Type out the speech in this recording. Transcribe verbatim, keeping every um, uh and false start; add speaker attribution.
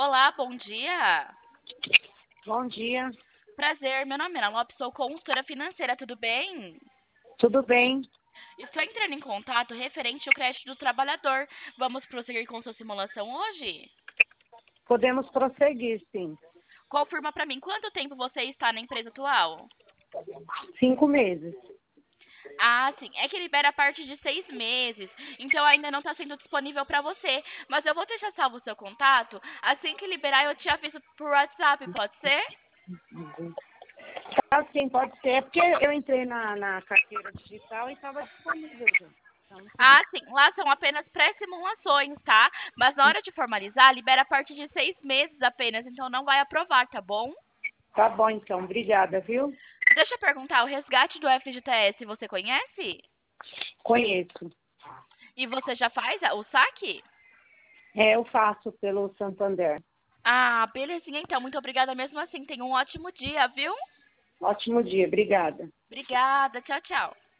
Speaker 1: Olá, bom dia.
Speaker 2: Bom dia,
Speaker 1: Prazer, meu nome é Ana Lopes, sou consultora financeira, tudo bem?
Speaker 2: tudo bem?
Speaker 1: Estou entrando em contato referente ao crédito do trabalhador. Vamos prosseguir com sua simulação hoje?
Speaker 2: Podemos prosseguir, sim.
Speaker 1: Confirma para mim quanto tempo você está na empresa atual?
Speaker 2: Cinco meses.
Speaker 1: Ah, sim. É que libera a partir de seis meses, então ainda não está sendo disponível para você. Mas eu vou deixar salvo o seu contato. Assim que liberar, eu te aviso por WhatsApp, pode ser?
Speaker 2: Tá, sim, pode ser. É porque eu entrei na, na carteira digital e estava disponível já. Então,
Speaker 1: Ah, sim. Lá são apenas pré-simulações, tá? Mas na hora de formalizar, libera a partir de seis meses apenas, então não vai aprovar, tá bom?
Speaker 2: tá bom, então. Obrigada, viu?
Speaker 1: Deixa eu perguntar, o resgate do F G T S você conhece?
Speaker 2: Conheço.
Speaker 1: E você já faz a- o saque?
Speaker 2: É, eu faço pelo Santander.
Speaker 1: Ah, belezinha então. Muito obrigada mesmo assim. Tenha um ótimo dia, viu?
Speaker 2: Ótimo dia, obrigada.
Speaker 1: Obrigada. Tchau, tchau.